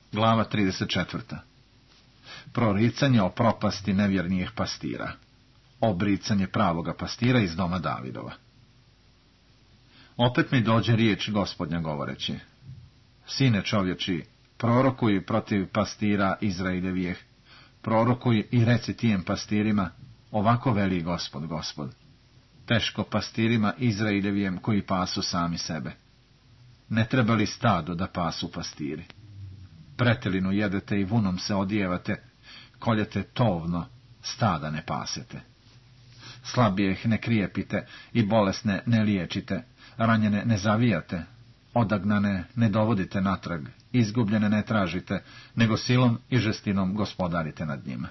Glava 34. Proricanje o propasti nevjernijih pastira. Obricanje pravoga pastira iz doma Davidova. Opet mi dođe riječ Gospodnja govoreći: Sine čovječi, prorokuj protiv pastira Izraeljevih, prorokuj i reci tijem pastirima: ovako veli Gospod. Teško pastirima Izraeljevijem koji pasu sami sebe. Ne treba li stado da pasu pastiri? Pretelinu jedete i vunom se odijevate, koljete tovno, stada ne pasete. Slabijeh ne krijepite i bolesne ne liječite, ranjene ne zavijate, odagnane ne dovodite natrag, izgubljene ne tražite, nego silom i žestinom gospodarite nad njima.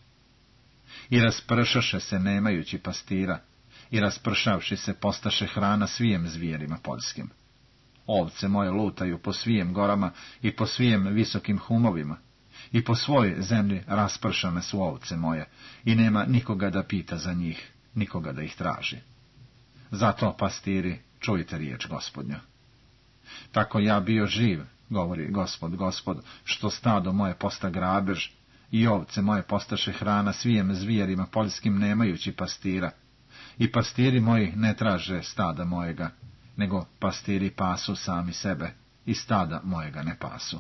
I raspršaše se nemajući pastira, i raspršavši se postaše hrana svijem zvijerima poljskim. Ovce moje lutaju po svijem gorama i po svijem visokim humovima, i po svojoj zemlji raspršane su ovce moje, i nema nikoga da pita za njih, nikoga da ih traži. Zato, pastiri, čujte riječ Gospodnju. Tako ja bio živ, govori Gospod, što stado moje posta grabež, i ovce moje postaše hrana svijem zvijerima poljskim nemajući pastira, i pastiri moji ne traže stada mojega, nego pastiri pasu sami sebe, i stada mojega ne pasu.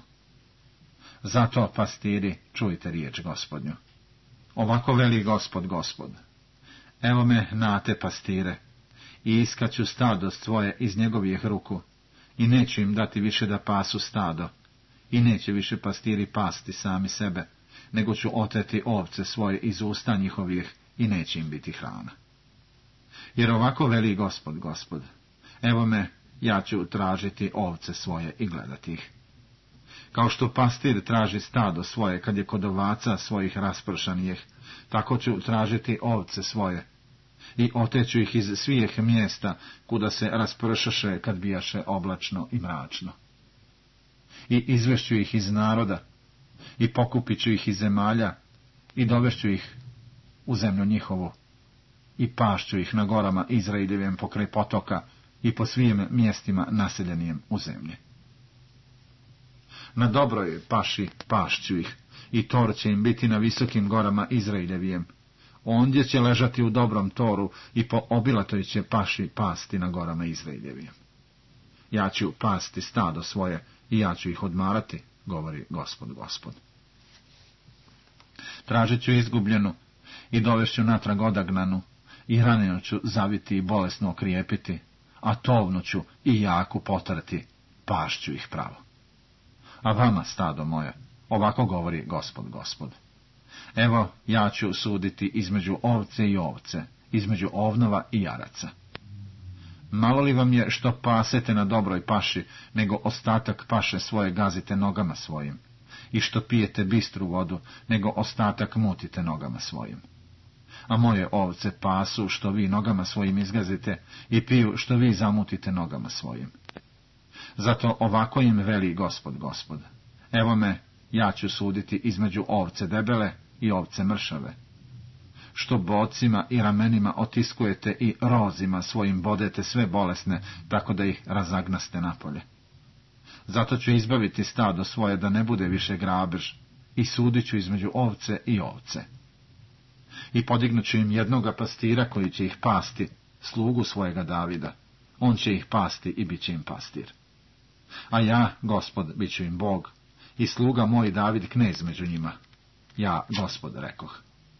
Zato, pastiri, čujte riječ Gospodnju. Ovako veli Gospod. Evo me nate pastire, i iskaću stado svoje iz njegovih ruku, i neću im dati više da pasu stado, i neće više pastiri pasti sami sebe, nego ću oteti ovce svoje iz usta njihovih, i neće im biti hrana. Jer ovako veli Gospod, evo me, ja ću tražiti ovce svoje i gledati ih. Kao što pastir traži stado svoje kad je kod ovaca svojih raspršanih, tako ću tražiti ovce svoje, i oteću ih iz svih mjesta kuda se raspršaše kad bijaše oblačno i mračno. I izvešću ih iz naroda, i pokupit ću ih iz zemalja, i dovešću ih u zemlju njihovu, i pašću ih na gorama Izraeljevim pokraj potoka i po svim mjestima naseljenijem u zemlji. Na dobroj paši pašću ih, i tor će im biti na visokim gorama Izraeljevijem. Ondje će ležati u dobrom toru i po obilatoj će paši pasti na gorama Izraeljevijem. Ja ću pasti stado svoje i ja ću ih odmarati, govori Gospod. Tražit ću izgubljenu i dovešću natrag odagnanu, i ranjenu ću zaviti i bolesno okrijepiti, a tovnu ću i jaku potrati, pašću ih pravo. A vama, stado moje, ovako govori Gospod. Evo, ja ću suditi između ovce i ovce, između ovnova i jaraca. Malo li vam je što pasete na dobroj paši, nego ostatak paše svoje gazite nogama svojim, i što pijete bistru vodu, nego ostatak mutite nogama svojim. A moje ovce pasu što vi nogama svojim izgazite, i piju što vi zamutite nogama svojim. Zato ovako im veli Gospod. Evo me, ja ću suditi između ovce debele i ovce mršave. Što bocima i ramenima otiskujete i rozima svojim bodete sve bolesne, tako da ih razagnaste napolje. Zato ću izbaviti stado svoje da ne bude više grabež, i sudit ću između ovce i ovce. I podignut ću im jednoga pastira koji će ih pasti, slugu svojega Davida. On će ih pasti i bit će im pastir. A ja, Gospod, bit ću im Bog, i sluga moj David knez među njima. Ja, Gospod, rekoh.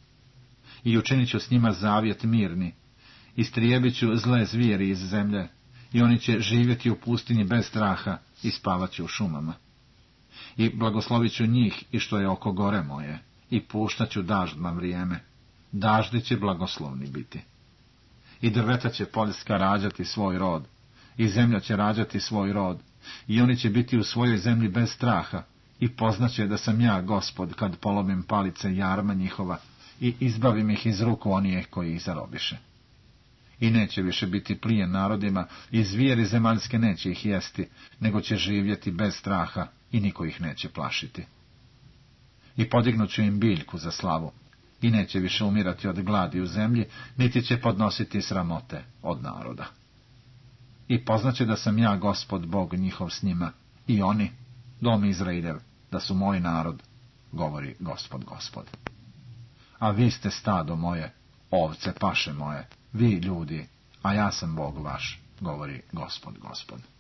I učinit ću s njima zavjet mirni, istrijebit ću zle zvijeri iz zemlje, i oni će živjeti u pustinji bez straha i spavat će u šumama. I blagoslovit ću njih i što je oko gore moje, i puštat ću dažd na vrijeme. Daždi će blagoslovni biti. I drveta će poljska rađati svoj rod, i zemlja će rađati svoj rod, i oni će biti u svojoj zemlji bez straha, i poznaće da sam ja Gospod kad polomim palice jarma njihova i izbavim ih iz ruku onih koji ih zarobiše. I neće više biti plijen narodima, i zvijeri zemaljske neće ih jesti, nego će živjeti bez straha i niko ih neće plašiti. I podignut ću im biljku za slavu, i neće više umirati od gladi u zemlji, niti će podnositi sramote od naroda. I poznaće da sam ja Gospod Bog njihov s njima, i oni, dom Izraeljev, da su moj narod, govori Gospod, Gospod. A vi ste stado moje, ovce paše moje, vi ljudi, a ja sam Bog vaš, govori Gospod, Gospod.